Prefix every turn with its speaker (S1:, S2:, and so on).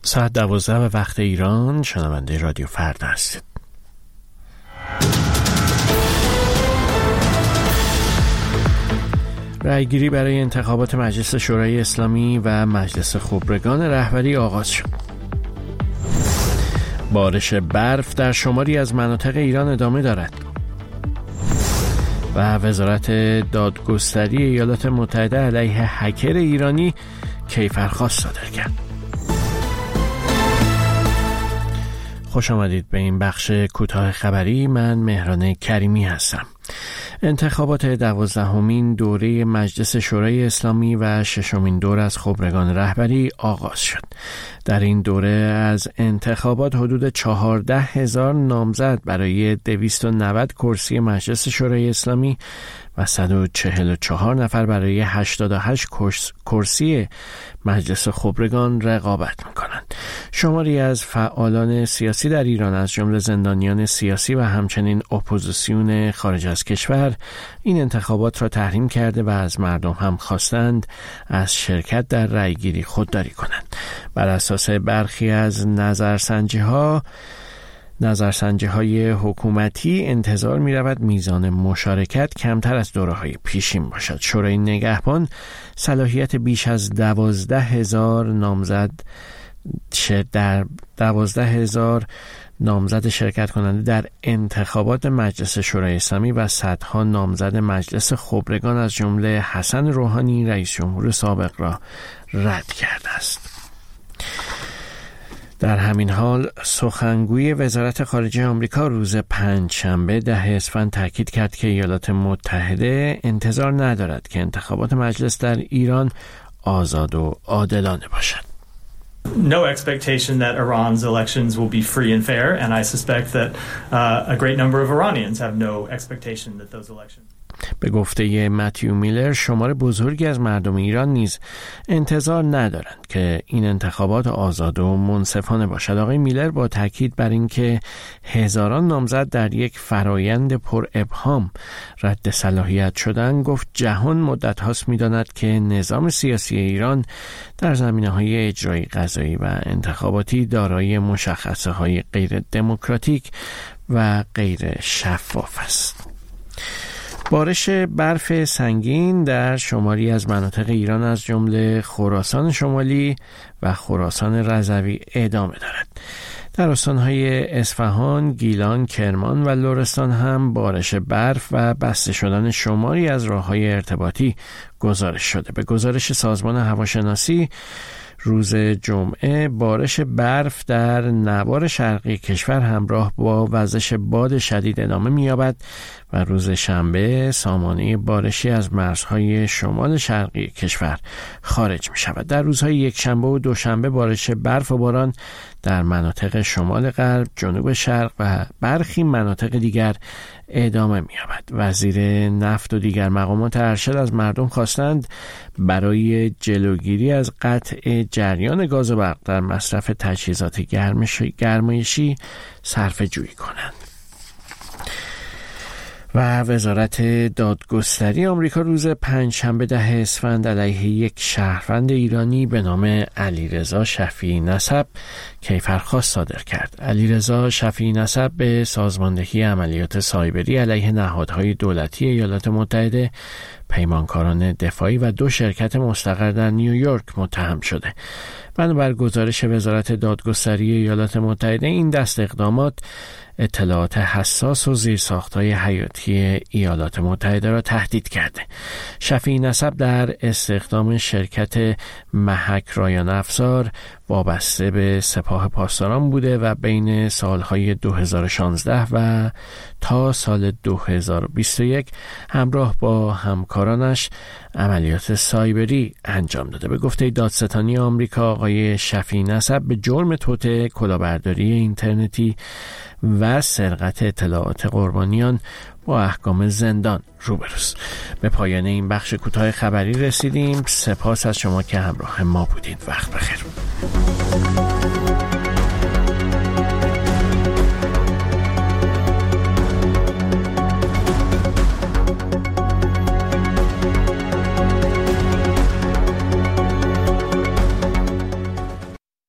S1: ساعت 12 به وقت ایران. شنونده رادیو فردا هستید. رأیگیری برای انتخابات مجلس شورای اسلامی و مجلس خبرگان رهبری آغاز شد. بارش برف در شماری از مناطق ایران ادامه دارد و وزارت دادگستری ایالات متحده علیه هکر ایرانی کیفرخواست صادر کرد. خوش آمدید به این بخش کوتاه خبری. من مهران کریمی هستم. انتخابات 12مین دوره مجلس شورای اسلامی و 6مین دوره از خبرگان رهبری آغاز شد. در این دوره از انتخابات حدود 14,000 نامزد برای 290 کرسی مجلس شورای اسلامی و 144 نفر برای 88 کرسی مجلس خبرگان رقابت می‌کنند. شماری از فعالان سیاسی در ایران از جمله زندانیان سیاسی و همچنین اپوزیسیون خارج از کشور این انتخابات را تحریم کرده و از مردم هم خواستند از شرکت در رأیگیری خودداری کنند. بر اساس برخی از نظرسنجی‌های حکومتی انتظار می‌رود میزان مشارکت کمتر از دوره‌های پیشین باشد. شورای نگهبان صلاحیت بیش از 12,000 نامزد شرکت کننده در انتخابات مجلس شورای اسلامی و صدها نامزد مجلس خبرگان از جمله حسن روحانی رئیس جمهور سابق را رد کرده است. در همین حال سخنگوی وزارت خارجه آمریکا روز پنجشنبه 10 اسفند تاکید کرد که ایالات متحده انتظار ندارد که انتخابات مجلس در ایران آزاد و عادلانه باشد.
S2: No expectation that Iran's elections will be free and fair, and I suspect that a great number of Iranians have no expectation that those elections.
S1: به گفته متیو میلر شمار بزرگی از مردم ایران نیز انتظار ندارند که این انتخابات آزاد و منصفانه باشد. آقای میلر با تاکید بر اینکه هزاران نامزد در یک فرایند پر ابهام رد صلاحیت شدند گفت جهان مدت هاست می‌داند که نظام سیاسی ایران در زمینه‌های اجرایی قضایی و انتخاباتی دارای مشخصه‌های غیر دموکراتیک و غیر شفاف است. بارش برف سنگین در شماری از مناطق ایران از جمله خراسان شمالی و خراسان رضوی ادامه دارد. در استان‌های اصفهان، گیلان، کرمان و لرستان هم بارش برف و بسته شدن شماری از راه‌های ارتباطی گزارش شده. به گزارش سازمان هواشناسی روز جمعه بارش برف در نوار شرقی کشور همراه با وزش باد شدید ادامه می‌یابد و روز شنبه سامانه بارشی از مرزهای شمال شرقی کشور خارج می‌شود. در روزهای یکشنبه و دوشنبه بارش برف و باران در مناطق شمال غرب، جنوب شرق و برخی مناطق دیگر ادامه می‌یابد. وزیر نفت و دیگر مقامات ارشد از مردم خواستند برای جلوگیری از قطع جریان گاز و برق در مصرف تجهیزات گرمایشی صرفه‌جویی کنند. و وزارت دادگستری آمریکا روز پنجشنبه 10 اسفند علیه یک شهروند ایرانی به نام علیرضا شفیعی نسب کیفرخواست صادر کرد. علیرضا شفیعی نسب به سازماندهی عملیات سایبری علیه نهادهای دولتی ایالات متحده، پیمانکاران دفاعی و 2 شرکت مستقر در نیویورک متهم شده. بنابر گزارش وزارت دادگستری ایالات متحده این دست اقدامات اطلاعات حساس و زیرساخت‌های حیاتی ایالات متحده را تهدید کرده. شفیعی نسب در استخدام شرکت محک رایان افزار وابسته به سپاه پاسداران بوده و بین سالهای 2016 و تا سال 2021 همراه با همکارانش عملیات سایبری انجام داده. به گفته دادستانی آمریکا آقای شفیعی نسب به جرم توطئه، کلاهبرداری اینترنتی و سرقت اطلاعات قربانیان با احکام زندان روبروست. به پایان این بخش کوتاه خبری رسیدیم. سپاس از شما که همراه ما بودید. وقت بخیر.